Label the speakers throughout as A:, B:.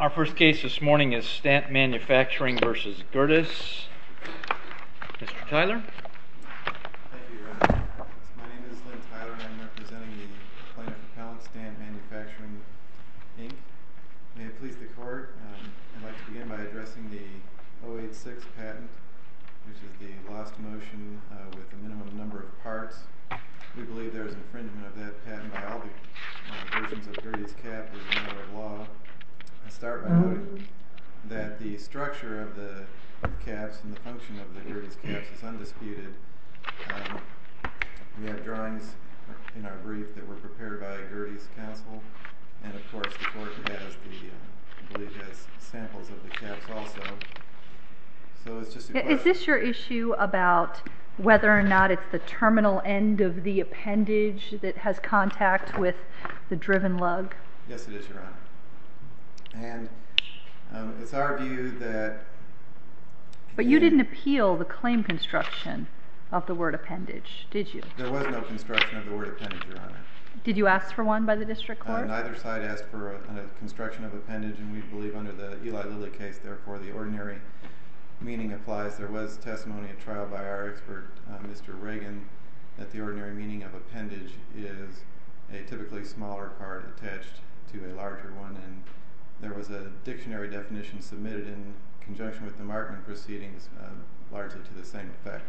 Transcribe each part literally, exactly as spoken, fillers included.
A: Our first case this morning is Stant Manufacturing versus Gerdes. Mister Tyler?
B: Thank you, Your Honor. My name is Lynn Tyler, and I'm representing the plaintiff appellant, Stant Manufacturing, Incorporated. May it please the Court, um, I'd like to begin by addressing the oh eight six patent, which is the lost motion uh, with a minimum number of parts. We believe there is infringement of that patent by all the uh, versions of Gerdes cap as a matter of law. I start by noting that the structure of the caps and the function of the Gerdes caps is undisputed. Um, we have drawings in our brief that were prepared by Gerdes counsel, and of course the Court has the, uh, I believe, has samples of the caps also. So it's just a question.
C: Is this your issue about whether or not it's the terminal end of the appendage that has contact with the driven lug?
B: Yes, it is, Your Honor. And um, it's our view that...
C: But you didn't appeal the claim construction of the word appendage, did you?
B: There was no construction of the word appendage, Your Honor.
C: Did you ask for one by the district court?
B: Uh, neither side asked for a, a construction of appendage, and we believe under the Eli Lilly case, therefore, the ordinary meaning applies. There was testimony at trial by our expert, uh, Mister Reagan, that the ordinary meaning of appendage is a typically smaller part attached to a larger one, and there was a dictionary definition submitted in conjunction with the Markman proceedings, uh, largely to the same effect.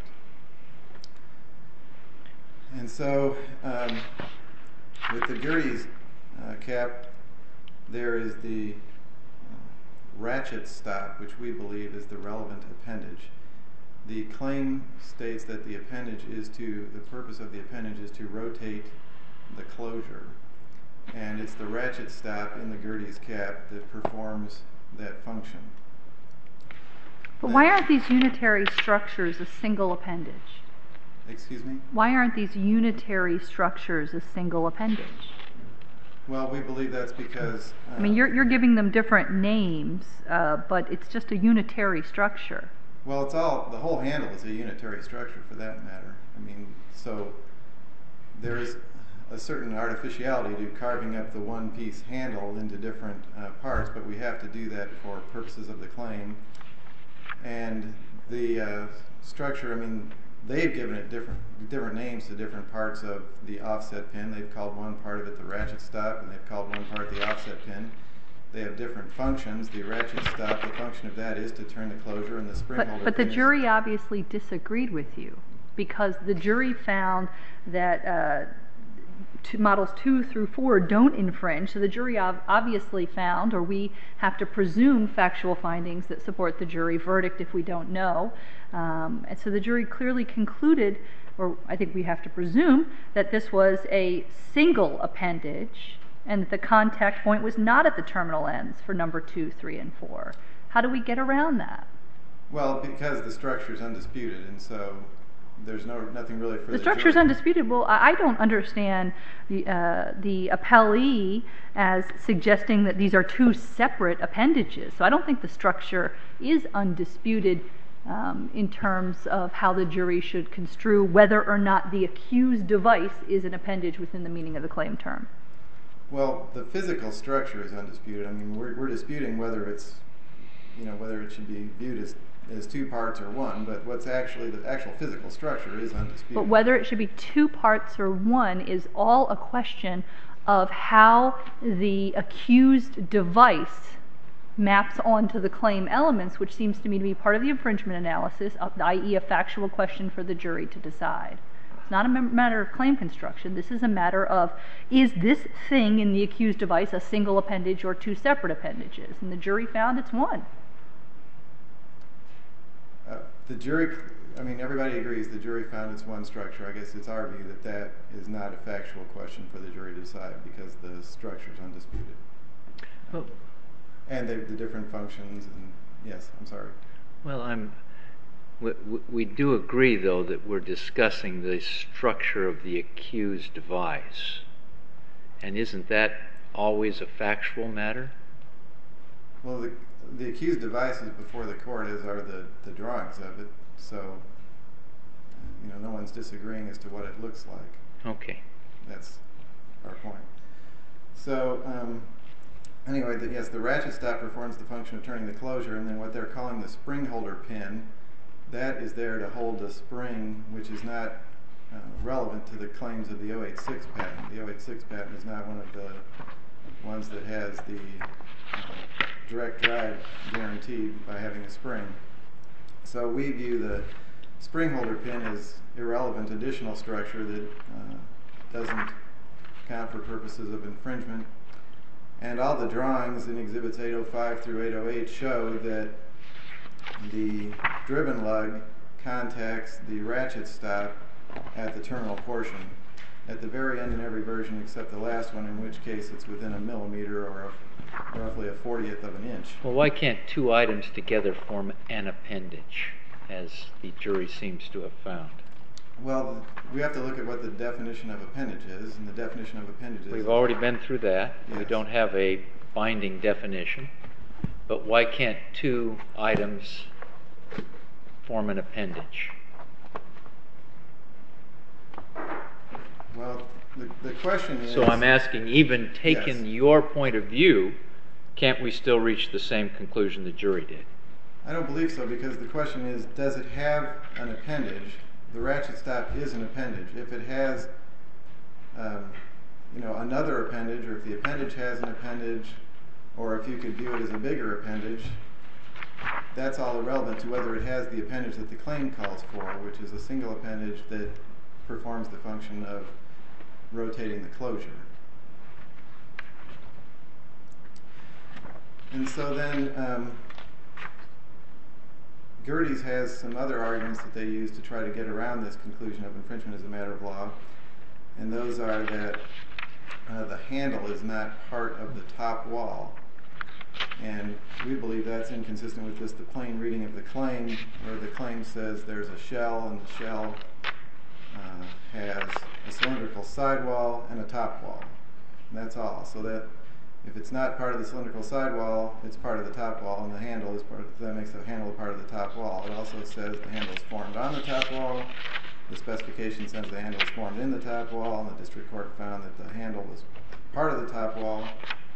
B: And so, um, with the Gerdes uh, cap, there is the uh, ratchet stop, which we believe is the relevant appendage. The claim states that the appendage is to, the purpose of the appendage is to rotate the closure. And it's the ratchet stop in the Gerdes cap that performs that function.
C: But why aren't these unitary structures a single appendage?
B: Excuse me?
C: Why aren't these unitary structures a single appendage?
B: Well, we believe that's because... Uh,
C: I mean, you're, you're giving them different names, uh, but it's just a unitary structure.
B: Well, it's all, the whole handle is a unitary structure for that matter. I mean, so there is a certain artificiality to carving up the one-piece handle into different uh, parts, but we have to do that for purposes of the claim. And the uh, structure, I mean, they've given it different different names to different parts of the offset pin. They've called one part of it the ratchet stop, and they've called one part the offset pin. They have different functions. The ratchet stop, the function of that is to turn the closure, and the spring
C: but,
B: holder
C: But the
B: pin
C: jury
B: is,
C: obviously disagreed with you, because the jury found that uh, two, models two through four don't infringe, so the jury ob- obviously found, or we have to presume factual findings that support the jury verdict if we don't know. Um, and so the jury clearly concluded, or I think we have to presume, that this was a single appendage and that the contact point was not at the terminal ends for number two, three, and four. How do we get around that?
B: Well, because the structure is undisputed, and so there's no nothing really for the,
C: the structure is
B: jury.
C: undisputed. Well, I I don't understand the uh, the appellee as suggesting that these are two separate appendages. So I don't think the structure is undisputed um, in terms of how the jury should construe whether or not the accused device is an appendage within the meaning of the claim term.
B: Well, the physical structure is undisputed. I mean, we're, we're disputing whether it's, you know, whether it should be viewed as, as two parts or one, but what's actually, the actual physical structure is undisputed.
C: But whether it should be two parts or one is all a question of how the accused device maps onto the claim elements, which seems to me to be part of the infringement analysis, that is a factual question for the jury to decide. It's not a matter of claim construction. This is a matter of, is this thing in the accused device a single appendage or two separate appendages? And the jury found it's one.
B: Uh, the jury, I mean, everybody agrees the jury found it's one structure. I guess it's our view that that is not a factual question for the jury to decide because the structure is undisputed.
A: Well,
B: and the, the different functions, and yes, I'm sorry.
A: Well, I'm... We, we do agree, though, that we're discussing the structure of the accused device. And isn't that always a factual matter?
B: Well, the, the accused devices before the court is are the, the drawings of it, so you know no one's disagreeing as to what it looks like.
A: Okay.
B: That's our point. So um, anyway, the, yes, the ratchet stop performs the function of turning the closure, and then what they're calling the spring holder pin, that is there to hold the spring, which is not uh, relevant to the claims of the oh eight six patent. The oh eight six patent is not one of the ones that has the uh, direct drive guaranteed by having a spring. So we view the spring holder pin as irrelevant additional structure that uh, doesn't count for purposes of infringement. And all the drawings in exhibits eight oh five through eight oh eight show that the driven lug contacts the ratchet stop at the terminal portion at the very end in every version except the last one, in which case it's within a millimeter or a, roughly a fortieth of an inch.
A: Well, why can't two items together form an appendage, as the jury seems to have found?
B: Well, we have to look at what the definition of appendage is, and the definition of appendage is...
A: We've already been through that.
B: Yes.
A: We don't have a binding definition. But why can't two items form an appendage?
B: Well, the, the question is...
A: So I'm asking, even taking
B: Yes.
A: your point of view, can't we still reach the same conclusion the jury did?
B: I don't believe so, because the question is, does it have an appendage? The ratchet stop is an appendage. If it has um, you know, another appendage, or if the appendage has an appendage, or if you could view it as a bigger appendage, that's all irrelevant to whether it has the appendage that the claim calls for, which is a single appendage that performs the function of rotating the closure. And so then um, Gerdes has some other arguments that they use to try to get around this conclusion of infringement as a matter of law, and those are that uh, the handle is not part of the top wall, and we believe that's inconsistent with just the plain reading of the claim, where the claim says there's a shell, and the shell uh, has a cylindrical sidewall and a top wall, and that's all. So that if it's not part of the cylindrical sidewall, it's part of the top wall, and the handle is part of, that makes the handle part of the top wall. It also says the handle is formed on the top wall. The specification says the handle is formed in the top wall, and the district court found that the handle was part of the top wall.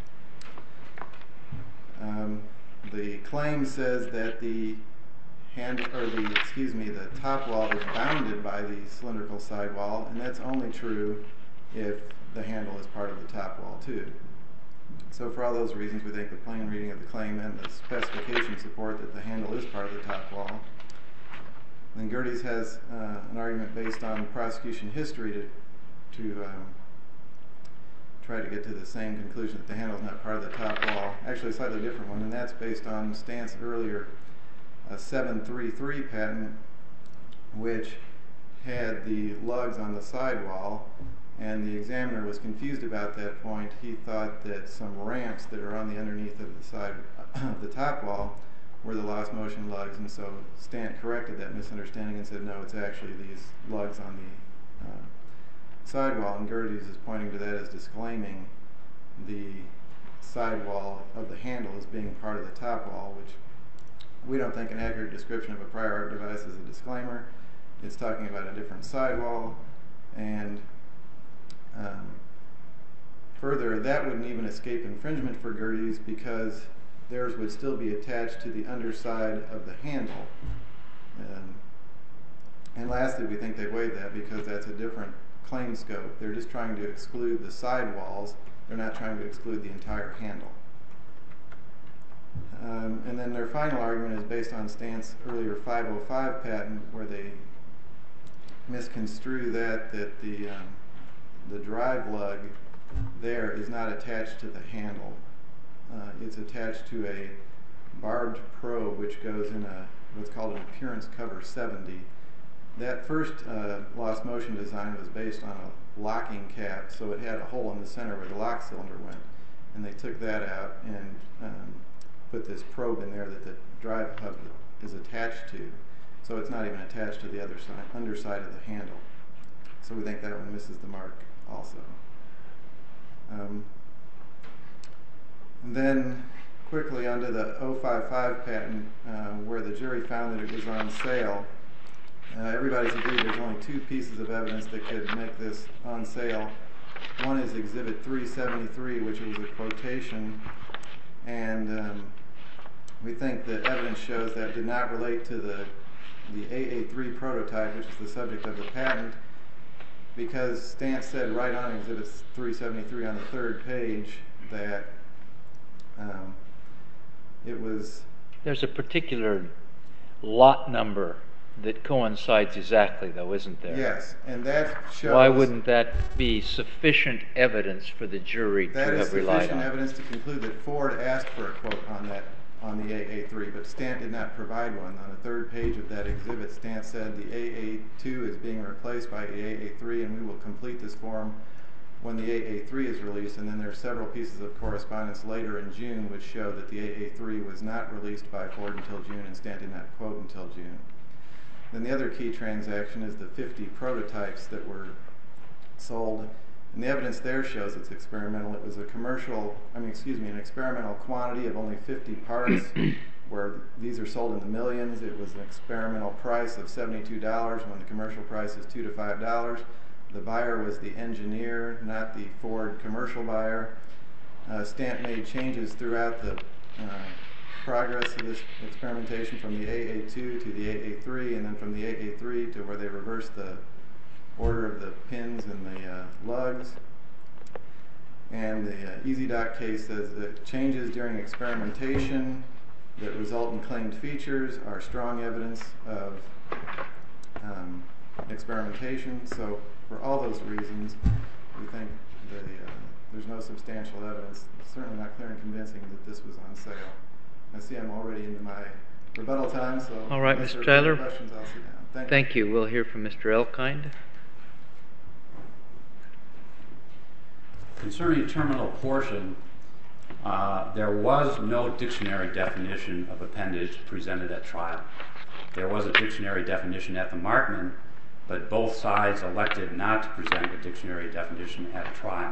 B: Um, the claim says that the hand, or the excuse me, the top wall is bounded by the cylindrical sidewall, and that's only true if the handle is part of the top wall too. So for all those reasons, we think the plain reading of the claim and the specification support that the handle is part of the top wall. Then Gerdes has uh, an argument based on prosecution history to, to um, try to get to the same conclusion that the handle is not part of the top wall. Actually, a slightly different one, and that's based on Stant's earlier uh, seven three three patent, which had the lugs on the sidewall, and the examiner was confused about that point. He thought that some ramps that are on the underneath of the side of the top wall were the lost motion lugs, and so Stant corrected that misunderstanding and said, no, it's actually these lugs on the uh, sidewall, and Gerdes is pointing to that as disclaiming the sidewall of the handle as being part of the top wall, which we don't think an accurate description of a prior art device is a disclaimer. It's talking about a different sidewall, and um, further, that wouldn't even escape infringement for Gerdes because theirs would still be attached to the underside of the handle. Um, and lastly, we think they waived that because that's a different claim scope. They're just trying to exclude the sidewalls. They're not trying to exclude the entire handle. Um, and then their final argument is based on Stant's earlier five oh five patent, where they misconstrue that, that the, um, the drive lug there is not attached to the handle. Uh, it's attached to a barbed probe which goes in a what's called an appearance cover seventy. That first uh, lost motion design was based on a locking cap, so it had a hole in the center where the lock cylinder went, and they took that out and um, put this probe in there that the drive hub is attached to, so it's not even attached to the other side, underside of the handle. So we think that one misses the mark also. Um, And then quickly onto the oh five five patent, uh, where the jury found that it was on sale. Uh, everybody's agreed there's only two pieces of evidence that could make this on sale. One is Exhibit three seventy-three, which was a quotation and um, we think the evidence shows that did not relate to the the A A three prototype, which is the subject of the patent, because Stant said right on Exhibit three seventy-three on the third page that um, it was...
A: There's a particular lot number that coincides exactly, though, isn't there?
B: Yes, and that shows...
A: Why wouldn't that be sufficient evidence for the jury to have relied
B: That is
A: on?
B: sufficient evidence to conclude that Ford asked for a quote on that, on the A A three, but Stant did not provide one. On the third page of that exhibit, Stant said the A A two is being replaced by the A A three, and we will complete this form when the A A three is released. And then there are several pieces of correspondence later in June which show that the A A three was not released by Ford until June, and Stant did not quote until June. Then the other key transaction is the fifty prototypes that were sold, and the evidence there shows it's experimental. It was a commercial, I mean, excuse me, an experimental quantity of only fifty parts, where these are sold in the millions. It was an experimental price of seventy-two dollars when the commercial price is two to five dollars. The buyer was the engineer, not the Ford commercial buyer. Uh, Stant made changes throughout the uh, progress of this experimentation, from the A A two to the A A three, and then from the A A three to where they reversed the order of the pins and the uh, lugs. And the uh, EasyDoc case says that changes during experimentation that result in claimed features are strong evidence of um, experimentation. So for all those reasons, we think the, uh, there's no substantial evidence, certainly not clear and convincing, that this was on sale. I see I'm already into my rebuttal time, so
A: all right,
B: unless
A: Mister
B: there are
A: Tyler.
B: questions, I'll sit down. Thank,
A: Thank you. We'll hear from Mister Elkind.
D: Concerning terminal portion, uh, there was no dictionary definition of appendage presented at trial. There was a dictionary definition at the Markman, but both sides elected not to present a dictionary definition at trial.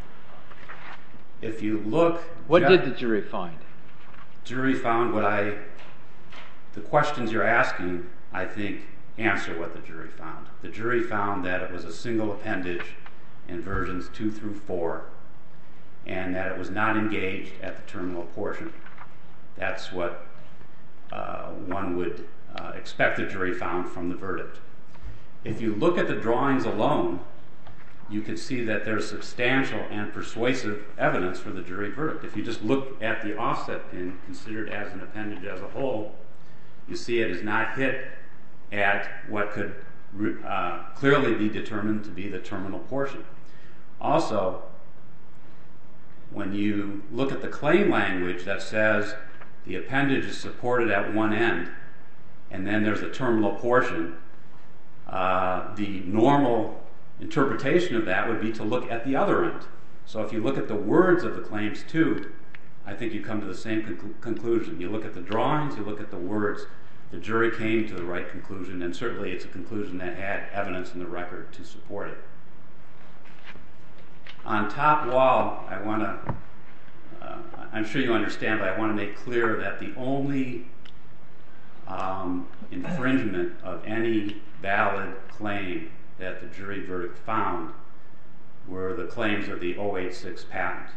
D: If you look...
A: What did the jury find?
D: Jury found what I... The questions you're asking, I think, answer what the jury found. The jury found that it was a single appendage in versions two through four, and that it was not engaged at the terminal portion. That's what uh, one would uh, expect the jury found from the verdict. If you look at the drawings alone, you can see that there's substantial and persuasive evidence for the jury verdict. If you just look at the offset pin considered as an appendage as a whole, you see it is not hit at what could uh, clearly be determined to be the terminal portion. Also, when you look at the claim language that says the appendage is supported at one end and then there's a terminal portion, uh, the normal interpretation of that would be to look at the other end. So if you look at the words of the claims too, I think you come to the same conc- conclusion. You look at the drawings, you look at the words, the jury came to the right conclusion, and certainly it's a conclusion that had evidence in the record to support it. On top wall, I want to, uh, I'm sure you understand, but I want to make clear that the only um, infringement of any valid claim that the jury verdict found were the claims of the oh eight six patent.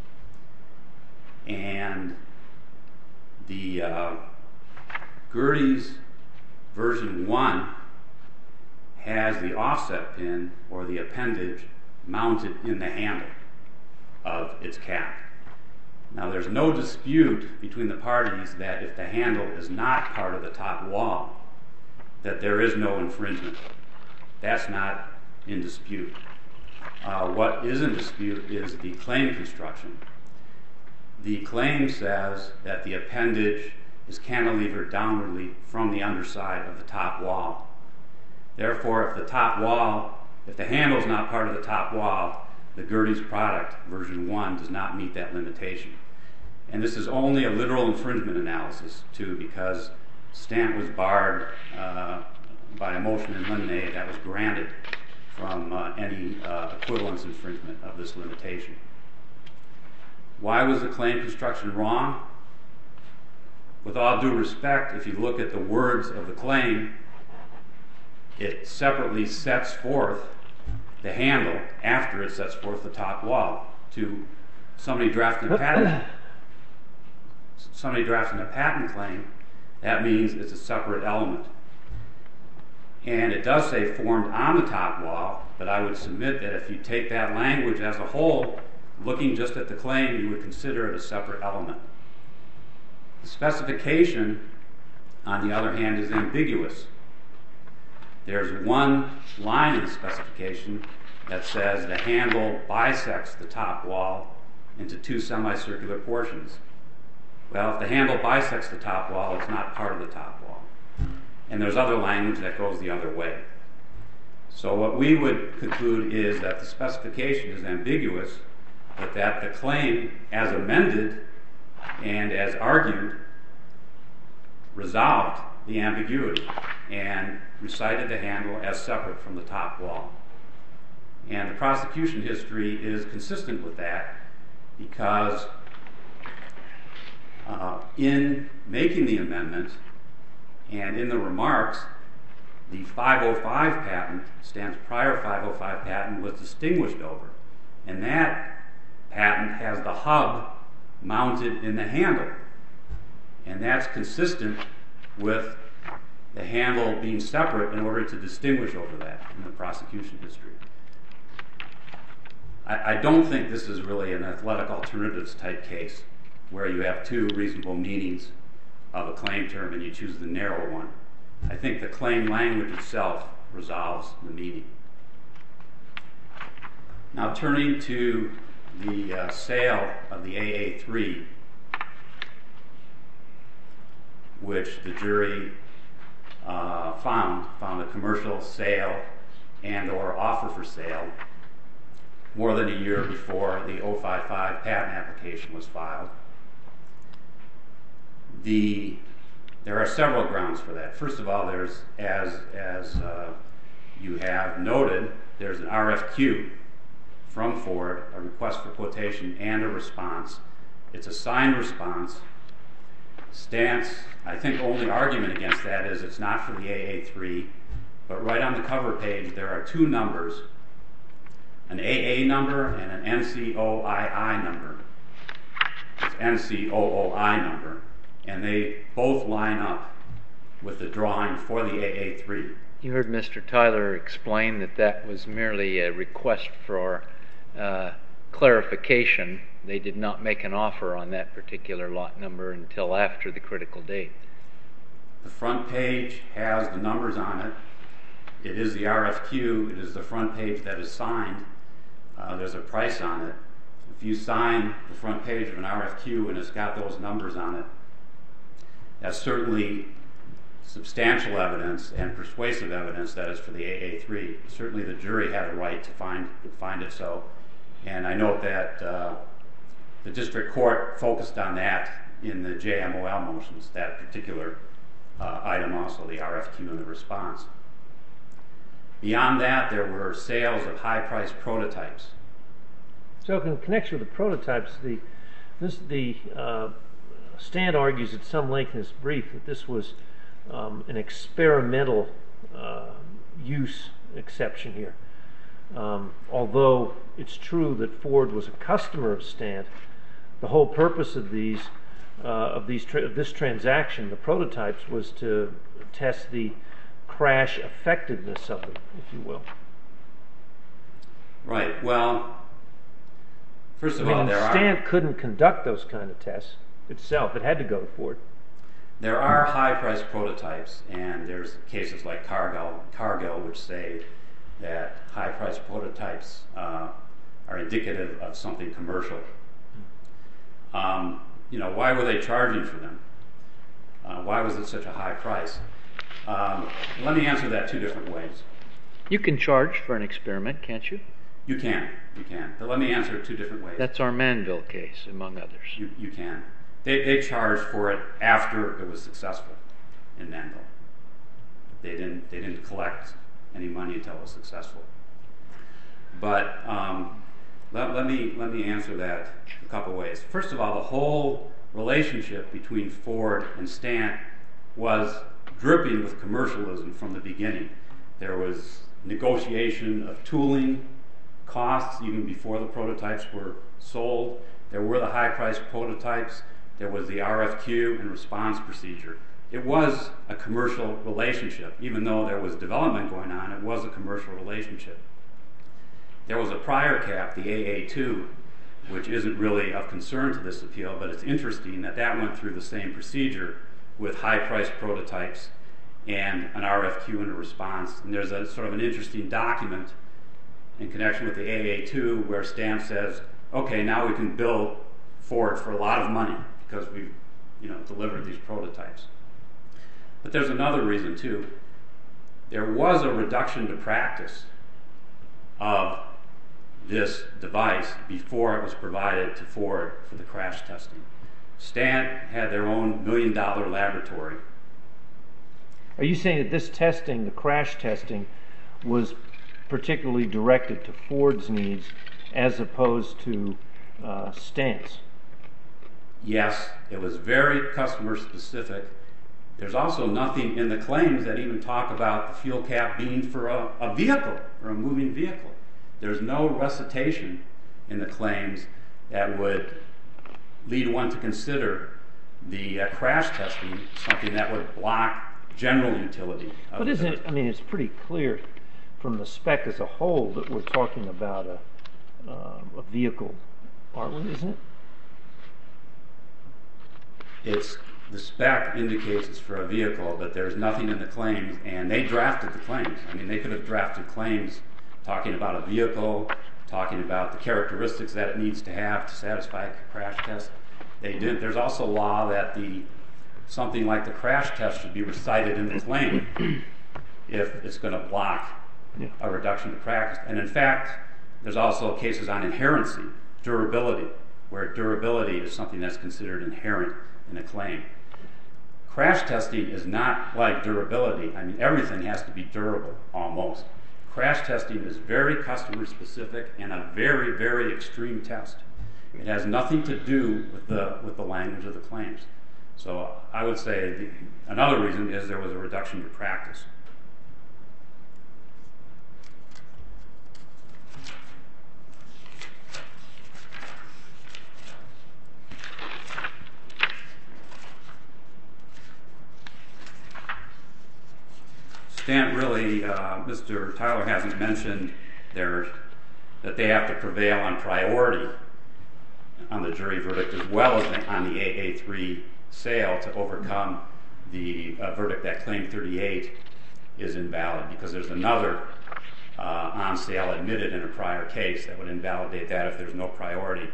D: And the uh, Gertie's version one has the offset pin, or the appendage, mounted in the handle of its cap. Now there's no dispute between the parties that if the handle is not part of the top wall, that there is no infringement. That's not in dispute. Uh, what is in dispute is the claim construction. The claim says that the appendage is cantilevered downwardly from the underside of the top wall. Therefore, if the top wall, if the handle is not part of the top wall, the Gertie's product, version one, does not meet that limitation. And this is only a literal infringement analysis, too, because Stant was barred uh, by a motion in limine that was granted from uh, any uh, equivalence infringement of this limitation. Why was the claim construction wrong? With all due respect, if you look at the words of the claim, it separately sets forth the handle after it sets forth the top wall. To somebody drafting a patent, somebody drafting a patent claim, that means it's a separate element. And it does say formed on the top wall, but I would submit that if you take that language as a whole, looking just at the claim, you would consider it a separate element. The specification, on the other hand, is ambiguous. There's one line in the specification that says the handle bisects the top wall into two semicircular portions. Well, if the handle bisects the top wall, it's not part of the top wall. And there's other language that goes the other way. So what we would conclude is that the specification is ambiguous, but that the claim, as amended and as argued, resolved the ambiguity and recited the handle as separate from the top wall. And the prosecution history is consistent with that, because uh, in making the amendment and in the remarks, the five oh five patent, Stan's prior five oh five patent, was distinguished over. And that patent has the hub mounted in the handle. And that's consistent with the handle being separate in order to distinguish over that in the prosecution history. I, I don't think this is really an athletic alternatives type case where you have two reasonable meanings of a claim term and you choose the narrow one. I think the claim language itself resolves the meaning. Now turning to the uh, sale of the A A three, which the jury uh, found, found a commercial sale and or offer for sale more than a year before the oh five five patent application was filed. The, there are several grounds for that. First of all, there's, as, as uh, you have noted, there's an R F Q from Ford, a request for quotation and a response. It's a signed response. Stan's, I think, only argument against that is it's not for the A A three, but right on the cover page there are two numbers, an A A number and an N C O I I number. It's N C O O I number, and they both line up with the drawing for the A A three.
A: You heard Mister Tyler explain that that was merely a request for uh, clarification. They did not make an offer on that particular lot number until after the critical date.
D: The front page has the numbers on it. It is the R F Q. It is the front page that is signed. Uh, there's a price on it. If you sign the front page of an R F Q and it's got those numbers on it, that's certainly substantial evidence and persuasive evidence that is for the A A three. Certainly the jury had a right to find, to find it so. And I note that uh, the district court focused on that in the J M O L motions, that particular uh, item also, the R F Q and the response. Beyond that, there were sales of high-priced prototypes.
E: So in connection with the prototypes, the, this, the uh, Stan argues at some length in his brief that this was um, an experimental uh, use exception here. Um, although it's true that Ford was a customer of Stan, the whole purpose of these uh, of these tra of this transaction, the prototypes, was to test the crash effectiveness of them, if you will.
D: Right. Well, first of
E: I mean,
D: all, there
E: Stan
D: are
E: couldn't conduct those kind of tests itself. It had to go to Ford.
D: there are high-priced prototypes, and there's cases like Cargill, Cargill which say that high-priced prototypes uh, are indicative of something commercial. Um, you know, why were they charging for them? Uh, why was it such a high price? Um, let me answer that two different ways.
A: You can charge for an experiment, can't you?
D: You can, you can. But let me answer it two different ways.
A: That's our Manville case, among others.
D: You, you can. They, they charged for it after it was successful in Manville. They didn't, they didn't collect any money until it was successful. But um, let, let, me, let me answer that a couple ways. First of all, the whole relationship between Ford and Stan was dripping with commercialism from the beginning. There was negotiation of tooling costs even before the prototypes were sold. There were the high-priced prototypes. there was the R F Q and response procedure. It was a commercial relationship. Even though there was development going on, it was a commercial relationship. There was a prior cap, the A A two, which isn't really of concern to this appeal, but it's interesting that that went through the same procedure with high-priced prototypes and an R F Q and a response. And there's a sort of an interesting document in connection with the A A two where Stamp says, okay, now we can bill Ford for a lot of money because we've you know, delivered these prototypes. But there's another reason too. There was a reduction to practice of this device before it was provided to Ford for the crash testing. Stamp had their own million dollar laboratory.
E: Are you saying that this testing, the crash testing, was particularly directed to Ford's needs as opposed to uh, Stamp's?
D: Yes, it was very customer specific. There's also nothing in the claims that even talk about the fuel cap being for a, a vehicle or a moving vehicle. There's no recitation in the claims that would lead one to consider the uh, crash testing something that would block general utility.
E: But isn't it, I mean, it's pretty clear from the spec as a whole that we're talking about a, uh, a vehicle, aren't we, isn't it?
D: It's, the spec indicates it's for a vehicle, but there's nothing in the claims, and they drafted the claims. I mean, they could have drafted claims talking about a vehicle, talking about the characteristics that it needs to have to satisfy a crash test. They didn't. There's also law that the something like the crash test should be recited in the claim if it's going to block
E: yeah.
D: a reduction to practice. And in fact, there's also cases on inherency, durability, where durability is something that's considered inherent in a claim. Crash testing is not like durability. I mean, everything has to be durable, almost. Crash testing is very customer specific and a very, very extreme test. It has nothing to do with the, with the language of the claims. So I would say the, another reason is there was a reduction to practice. Stamp really, uh, Mister Tyler hasn't mentioned their, that they have to prevail on priority on the jury verdict as well as on the A A three sale to overcome the uh, verdict that Claim thirty-eight is invalid, because there's another uh, on sale admitted in a prior case that would invalidate that if there's no priority.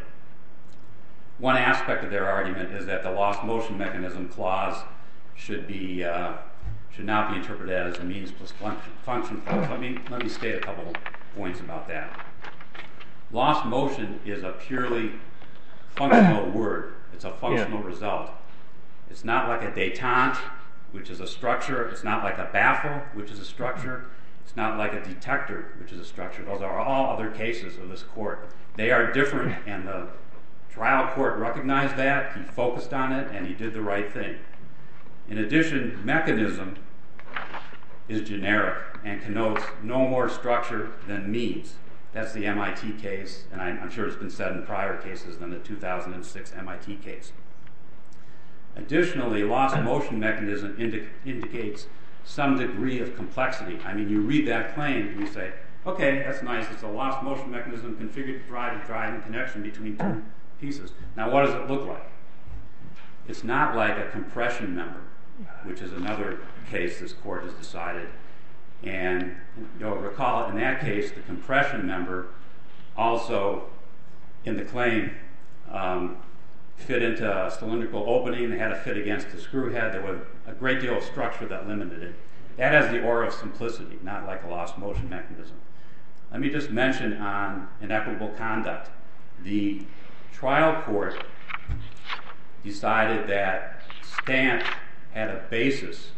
D: One aspect of their argument is that the lost motion mechanism clause should be uh, should not be interpreted as a means plus function clause. Let me let me state a couple of points about that. Lost motion is a purely functional word. It's a functional yeah. result. It's not like a détente, which is a structure. It's not like a baffle, which is a structure. It's not like a detector, which is a structure. Those are all other cases of this court. They are different, and the trial court recognized that. He focused on it, and he did the right thing. In addition, mechanism is generic and connotes no more structure than means. That's the M I T case, and I'm sure it's been said in prior cases than the two thousand six M I T case. Additionally, lost motion mechanism indi- indicates some degree of complexity. I mean, you read that claim and you say, okay, that's nice. It's a lost motion mechanism configured to provide a driving connection between two pieces. Now, what does it look like? It's not like a compression member, which is another case this court has decided. And you'll recall in that case, the compression member also in the claim um, fit into a cylindrical opening. They had to fit against the screw head. There was a great deal of structure that limited it. That has the aura of simplicity, not like a lost motion mechanism. Let me just mention on inequitable conduct. The trial court decided that Stamp had a basis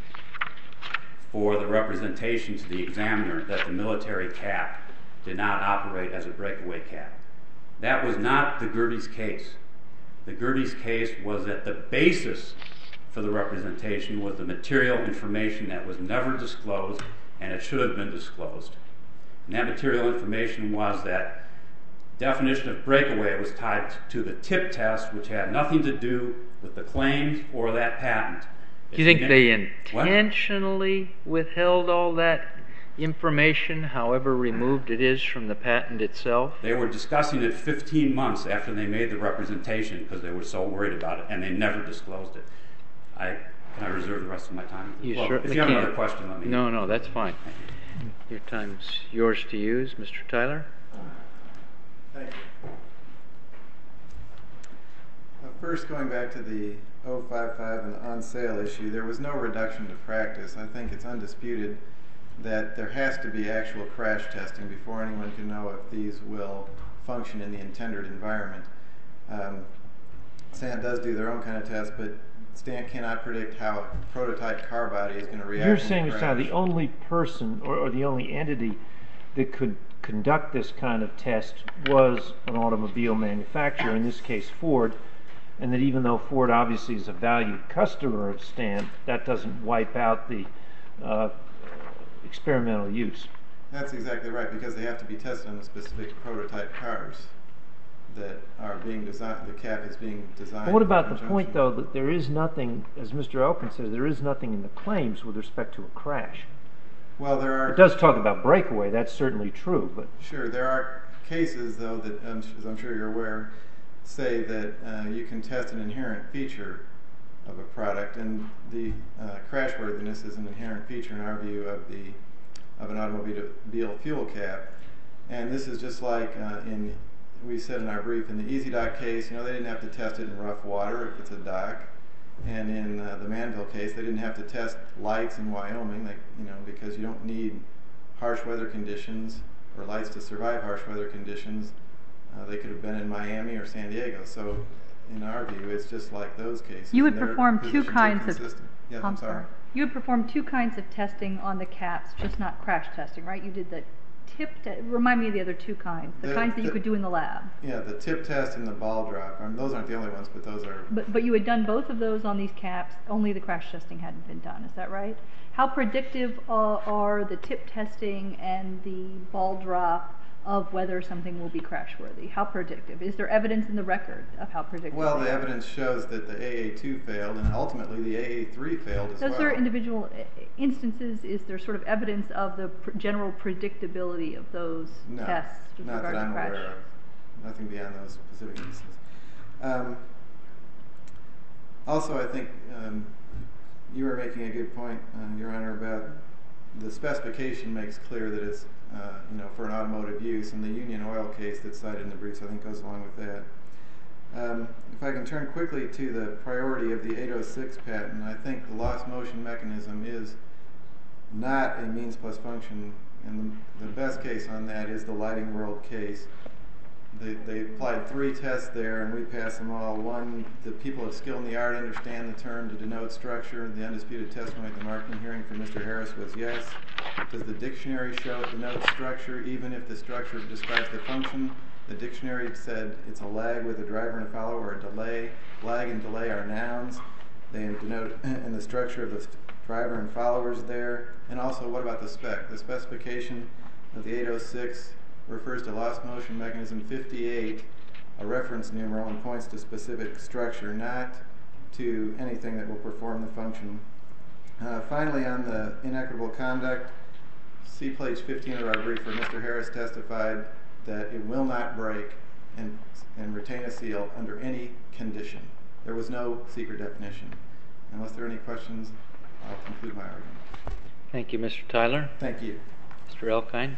D: for the representation to the examiner that the military cap did not operate as a breakaway cap. That was not the Gerdes case. The Gerdes case was that the basis for the representation was the material information that was never disclosed, and it should have been disclosed. And that material information was that definition of breakaway was tied to the tip test, which had nothing to do with the claims or that patent.
A: Do you think they
D: What?
A: intentionally withheld all that information, however removed it is from the patent itself?
D: They were discussing it fifteen months after they made the representation because they were so worried about it, and they never disclosed it. I Can I reserve the rest of my time?
A: You
D: well,
A: certainly
D: if you have
A: can.
D: another question, let me
A: No, no, that's fine. Your time's yours to use, Mister Tyler.
B: Thank you. Uh, first, going back to the oh five five and the on-sale issue, there was no reduction to practice. I think it's undisputed that there has to be actual crash testing before anyone can know if these will function in the intended environment. Um, Stant does do their own kind of test, but Stant cannot predict how a prototype car body is going to react.
E: You're
B: when
E: saying,
B: it
E: Mister Tyler,
B: crashes.
E: the only person or, or the only entity that could conduct this kind of test was an automobile manufacturer, in this case Ford, and that even though Ford obviously is a valued customer of Stant, that doesn't wipe out the uh, experimental use.
B: That's exactly right, because they have to be tested on the specific prototype cars that are being designed. The cap is being designed.
E: But what about
B: in
E: the
B: conjunction.
E: point, though, that there is nothing, as Mister Elkin says, there is nothing in the claims with respect to a crash?
B: Well, there are.
E: It does talk about breakaway, that's certainly true, but
B: Sure, there are cases, though, that, um, as I'm sure you're aware, say that uh, you can test an inherent feature of a product, and the uh, crashworthiness is an inherent feature in our view of the of an automobile fuel cap. And this is just like uh, in we said in our brief in the EasyDock case. You know, they didn't have to test it in rough water if it's a dock, and in uh, the Manville case, they didn't have to test lights in Wyoming, like, you know, because you don't need harsh weather conditions or lights to survive harsh weather conditions. Uh, they could have been in Miami or San Diego. So, in our view, it's just like those cases.
C: You would
B: and their
C: perform two
B: positions are
C: kinds of.
B: consistent. Yeah,
C: I'm
B: I'm sorry.
C: sorry. You would perform two kinds of testing on the caps, just not crash testing, right? You did the tip. Te- remind me of the other two kinds. The,
B: The-
C: kinds that you
B: the-
C: could do in the lab.
B: Yeah, the tip test and the ball drop. Um, those aren't the only ones, but those are.
C: But but you had done both of those on these caps. Only the crash testing hadn't been done. Is that right? How predictive uh, are the tip testing and the ball drop of whether something will be crashworthy? How predictive? Is there evidence in the record of how predictive?
B: Well,
C: they
B: the
C: are?
B: evidence shows that the A A two failed, and ultimately the A A three failed as
C: Those
B: well.
C: are individual uh, instances. Is there sort of evidence of the pr- general predictability of those
B: No,
C: tests with
B: not
C: regard
B: that
C: to
B: I'm
C: crash?
B: aware of. Nothing beyond those specific instances. Um, also, I think um, you were making a good point, uh, Your Honor, about the specification makes clear that it's uh, you know, for an automotive use, and the Union Oil case that's cited in the briefs I think goes along with that. Um, if I can turn quickly to the priority of the eight oh six patent, I think the loss motion mechanism is not a means plus function, and the, the best case on that is the Lighting World case. They, they applied three tests there, and we passed them all. One, the people of skill in the art understand the term to denote structure. The undisputed testimony at the Markman hearing from Mister Harris was yes. Does the dictionary show it denotes structure, even if the structure describes the function? The dictionary said it's a lag with a driver and a follower, or a delay. Lag and delay are nouns. They denote in the structure of the driver and followers there. And also, what about the spec? The specification of the eight oh six refers to loss motion mechanism fifty-eight, a reference numeral, and points to specific structure, not to anything that will perform the function. Uh, finally, on the inequitable conduct, see page fifteen of our brief where Mister Harris testified that it will not break and, and retain a seal under any condition. There was no secret definition. Unless there are any questions, I'll conclude my argument.
A: Thank you, Mister Tyler.
B: Thank you.
A: Mister Elkind.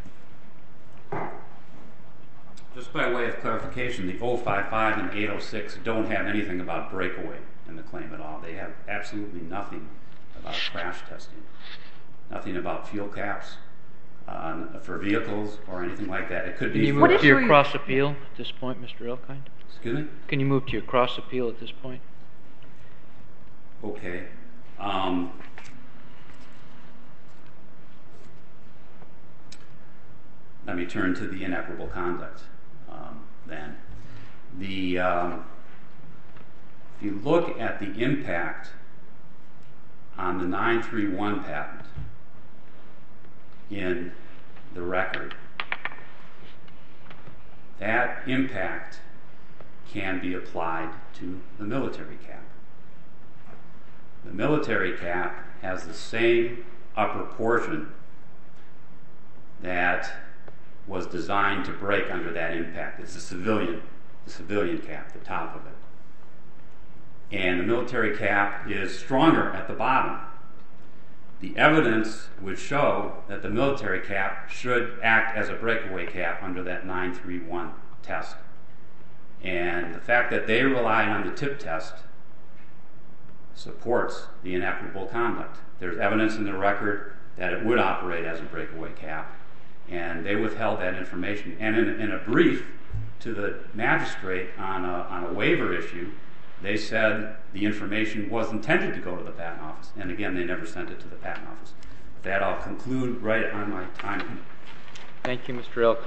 D: Just by way of clarification, the oh five five and eight oh six don't have anything about breakaway in the claim at all. They have absolutely nothing about crash testing, nothing about fuel caps uh, for vehicles or anything like that. It could
A: Can
D: be.
A: you
D: for-
A: move
C: What
A: to your
C: issue are you-
A: cross appeal at this point, Mister Elkind?
D: Excuse me?
A: Can you move to your cross appeal at this point?
D: Okay. Um, let me turn to the inequitable conduct um, then. The, um, if you look at the impact on the nine three one patent in the record, that impact can be applied to the military cap. The military cap has the same upper portion that was designed to break under that impact. It's the civilian, the civilian cap, the top of it. And the military cap is stronger at the bottom. The evidence would show that the military cap should act as a breakaway cap under that nine three one test. And the fact that they relied on the tip test supports the inequitable conduct. There's evidence in the record that it would operate as a breakaway cap, and they withheld that information. And in, in a brief to the magistrate on a, on a waiver issue, they said the information was intended to go to the patent office, and again, they never sent it to the patent office. With that, I'll conclude right on my time.
A: Thank you, Mister Elk.